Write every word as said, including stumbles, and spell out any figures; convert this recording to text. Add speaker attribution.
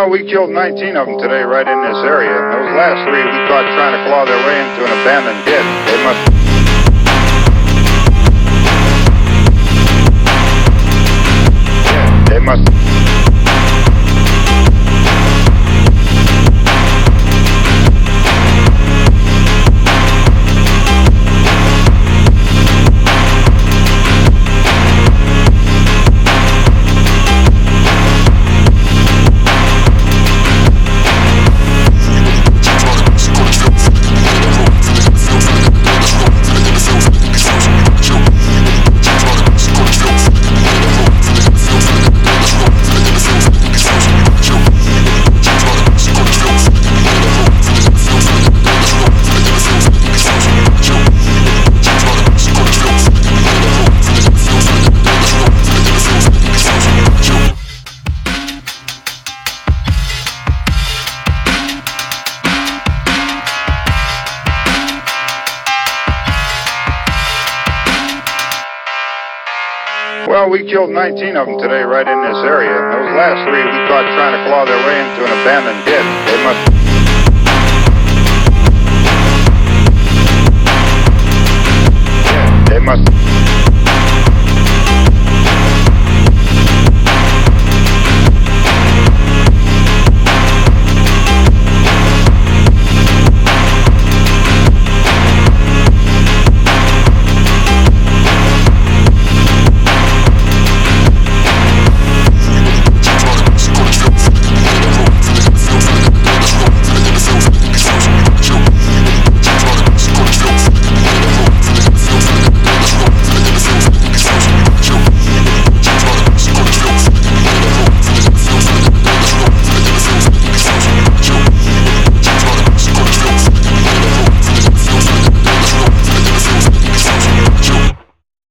Speaker 1: Well, we killed nineteen of them today right in this area. Those last three we caught trying to claw their way into an abandoned pit. They must... Yeah, they must... Well, we killed nineteen of them today right in this area. Those last three we caught trying to claw their way into an abandoned pit. They must...